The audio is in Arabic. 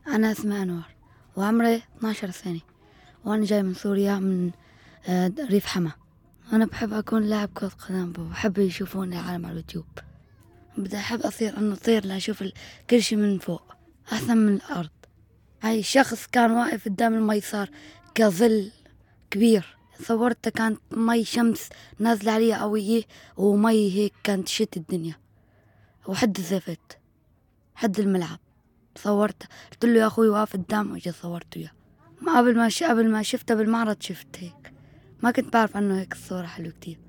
أنا اسمي أنور وعمري 12 سنة، وأنا جاي من سوريا من ريف حما. أنا بحب أكون لاعب كرة قدم، وبحب يشوفوني العالم على اليوتيوب. بدي أحب أصير إنه أطير لأشوف كل شي من فوق أحسن من الأرض. هاي شخص كان واقف قدام المي، صار كظل كبير. صورته كانت مي شمس نازلة عليه قوية، ومي هيك كانت تشت الدنيا، وحد الزفت حد الملعب. صورته، قلت له يا أخوي واقف قدام، وجي صورته إياه. ما قبل ما شفته بالمعرض شفت هيك، ما كنت بعرف عنه هيك الصورة حلوة كتير.